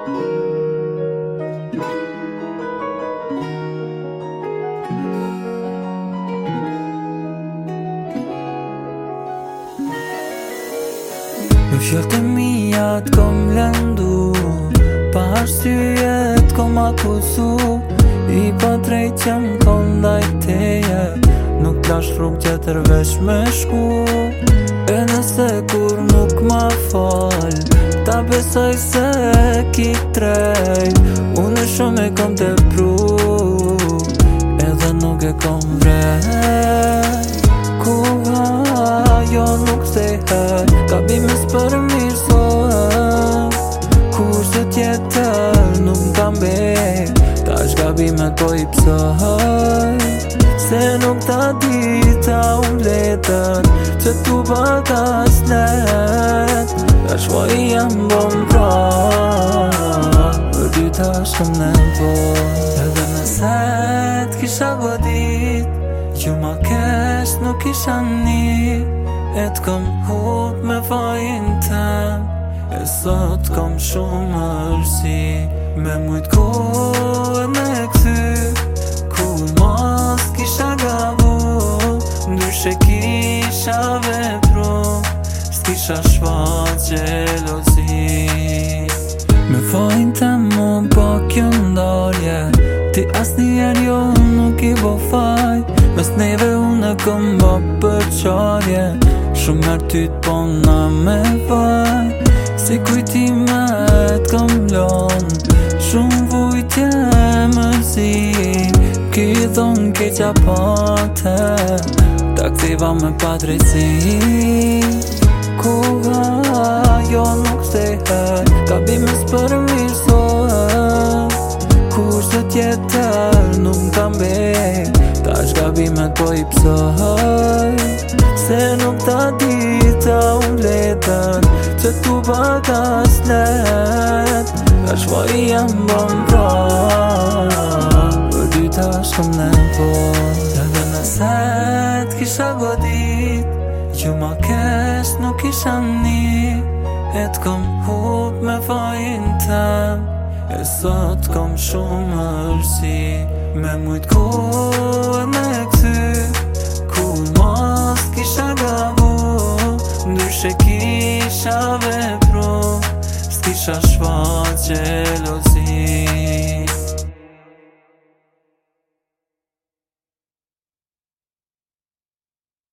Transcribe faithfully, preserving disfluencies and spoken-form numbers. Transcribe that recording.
Në fjallë të mija t'kom lëndu, pa arsye t'kom akuzu, i pa drejt që m'kom ndaj teje, nuk t'lash rrug tjetër veç me shku. E nëse kur nuk ma fal, ta besoj se ki drejt, unë shumë e kom të pru, edhe nuk e kom vrejt. Koha jo nuk thehet, gabimes për mirë sot, kurse tjetër nuk m'kam bej, tash gabimet po i psoj, se nuk ta dita unë letën, që tu bakas let, tash po i jam bom pra, për dy tash këm nevoj. Edhe nëse t'kisha godit, që ma kesh nuk isha një, e t'kom hup me fajin tem, e sot t'kom shumë mërsi, me mujt kohë me këthy, kur mos kisha gabu, ndryshe kisha vepru, s'kisha shfaq gjelozi. Me fajin tem mu po kjo ndalje, ti asnjëherë jo nuk i bo faj, mes neve unë e këm bo për qarje, shumë her ty t'pona me vaj, si kujtime t'kom lon, shumë vujtje mërzi, ki thonë keqa pate, ta ktheva me pa drejtësi. Koha jo nuk thehet, gabimes për mirë sot, kurse tjetër nuk m'kam bej, tash gabimet po i psoj, se nuk ta dita unë letën, që tu bakas let, tash po i jam bom pra, për dy tash këm nevoj. Edhe nëse t'kisha godit, që ma kesh nuk isha një, e t'kom hup me fajin tem, e sot kom shumë mërsi, me mujt kohë me këthy, kur mos kisha gabu, ndryshe kisha vepru, s'kisha shfaq